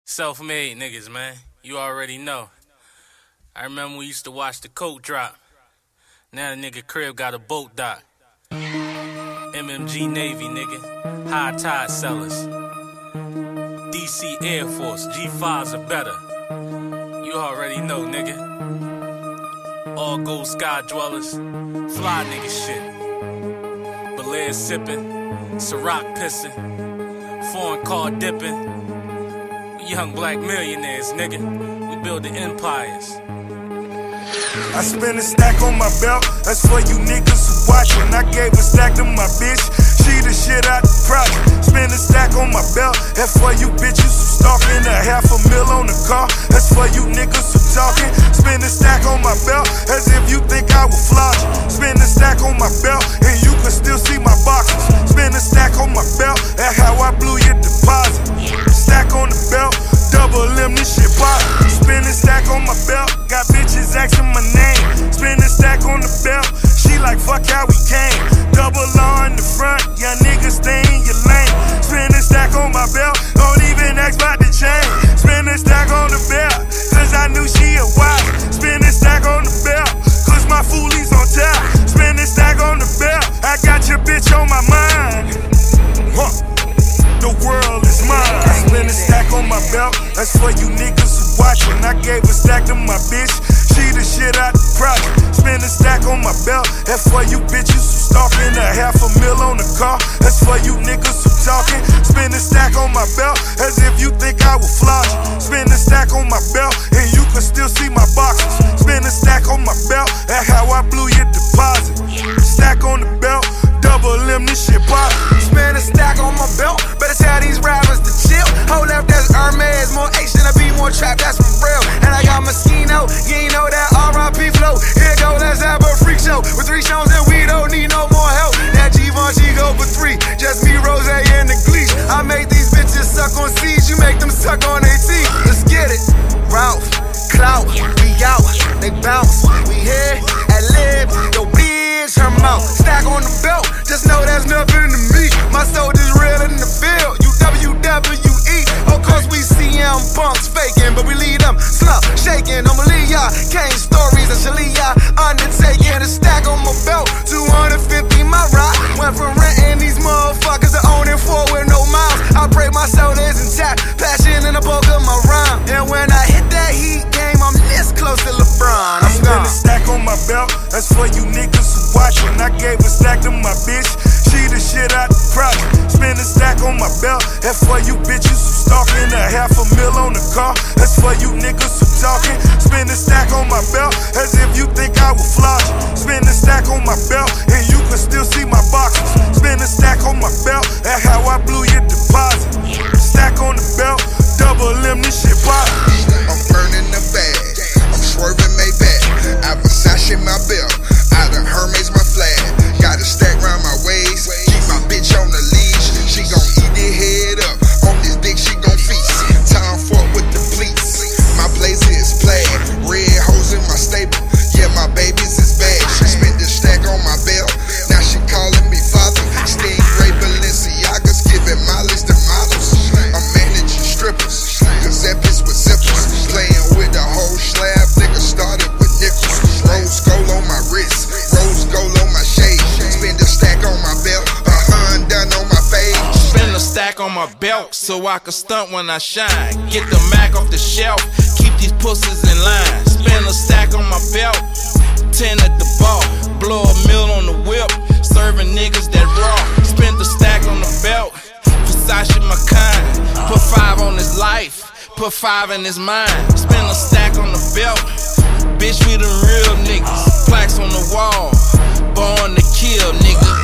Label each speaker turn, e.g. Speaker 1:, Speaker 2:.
Speaker 1: Self-made niggas, man. You already know. I remember we used to watch the coat drop. Now the nigga crib got a boat dock. MMG Navy, nigga. High tide sellers. DC Air Force. G5s are better. You already know, nigga. All gold sky dwellers. Fly nigga shit. Belair sippin'. Ciroc pissin'. Foreign car dippin'. Young black millionaires, nigga. We building empires.
Speaker 2: I spent a stack on my belt, that's for you niggas who watchin'. I gave a stack to my bitch, she the shit out the project. Spent a stack on my belt, that's for you bitches who stalkin'. $500,000 on the car, that's for you niggas who talkin'. Spend a stack on my belt, as if you think I would floss you. Spend a stack on my belt, and you can still see my boxes. Spend a stack on my belt, that's how I blew your deposit. Stack on the belt, double M, this shit pop. Spend a stack on my belt, got bitches asking my name. Spend a stack on the belt, she like fuck how we came. Double R in the front, y'all niggas stay in your lane. Spend a stack on my belt, don't even ask about the chain. Spend a stack on the belt, cause I knew she a wife. Spend a stack on the belt, cause my foolie's on top. Spend a stack on the belt, I got your bitch on my mind. The world is mine. Spend a stack on my belt, that's for you niggas who watchin'. I gave a stack to my bitch, she the shit out the project. Spend a stack on my belt, that's for you bitches who stalkin'. $500,000 on the car, that's for you niggas who talkin'. Spend a stack on my belt, as if you think I would floss you. Spend a stack on my belt, and you can still see my boxes. Spend a stack on my belt, that's how I blew your deposit. Stack on the belt, double M, this shit pop.
Speaker 3: Spend a stack on my belt, better tell these rappers to chill. Hold up, that's Hermes, more H than a B, more trap, that's for real. And I got Moschino, you ain't know that R.I.P. flow. Here go, let's have a freak show. With 3 shows and we don't need no more help. That Givenchy go for 3, just me, Rose, and the Gleesh. I make these bitches suck on C's, you make them suck on their teeth. Let's get it. Ralph, Clout, we out, they bounce. We here at Live, yo bitch, her mouth. Stack on the belt, just know that's nothing to me. My soldiers real in the field, you WWE. Of course we CM punks faking, but we lead them slow, shaking. I'm Aaliyah, Kane stories and Shalia undertaking. A stack on my belt, 250 my ride. Went from renting these motherfuckers to owning 4 with no miles. I break my shoulders intact, passion in the bulk of my rhyme. And when I hit that heat game, I'm this close to LeBron. I'm gone.
Speaker 2: Spend a stack on my belt, that's for you niggas who watchin'. I gave a stack to my bitch, she the shit out the project. Spend a stack on my belt, that's for you bitches who stalkin'. $500,000 on the car, that's for you niggas who talkin'. Spend a stack on my belt, as if you think I would floss you. Spend a stack on my belt, and you can still see my boxes. Spend a stack on my belt, that's how I blew your deposit. Stack on the belt, double M, this shit pop.
Speaker 4: I'm burning the bag, I'm swerving Maybach. I Versace my belt, out of Hermes my flag. Got a stack round my waist, keep my bitch on the leash. She gon' eat it head up, on this dick she gon' feast. Time for with the pleats, my blazer is plaid. Red hoes in my stable, yeah my babies is bad. She spent this stack on my belt, now she calling me father. Stingray Balenciagas, giving mileage to models. I'm managing strippers, cause that bitch with zippers. Playing with the whole slab, nigga started with nickels. Rose gold on my wrist, rose gold on my shade. Spend a stack on my belt, done on my face.
Speaker 5: Spend a stack on my belt so I can stunt when I shine. Get the Mac off the shelf, keep these pussies in line. Spend a stack on my belt, 10 at the bar. Blow $1 million on the whip, serving niggas that raw. Spend a stack on the belt, Versace my kind. Put 5 on his life, put 5 in his mind. Spend a stack on the belt, bitch we the real niggas. Plaques on the wall, born to kill nigga.